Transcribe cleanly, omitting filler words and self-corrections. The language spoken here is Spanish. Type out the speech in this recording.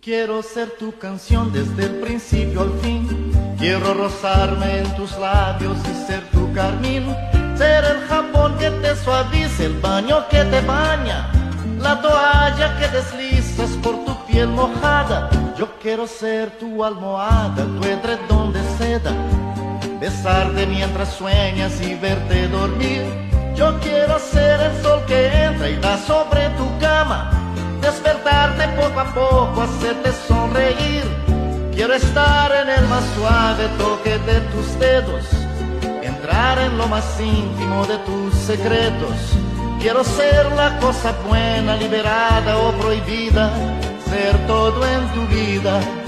Quiero ser tu canción desde el principio al fin. Quiero rozarme en tus labios y ser tu carmín. Ser el jabón que te suavice, el baño que te baña, la toalla que deslizas por tu piel mojada. Yo quiero ser tu almohada, tu edredón de seda, besarte mientras sueñas y verte dormir. Yo quiero ser el sol que entra y da sobre tu cama, despertarte poco a poco, hacerte sonreír. Quiero estar en el más suave toque de tus dedos, entrar en lo más íntimo de tus secretos. Quiero ser la cosa buena, liberada o prohibida, ser todo en tu vida.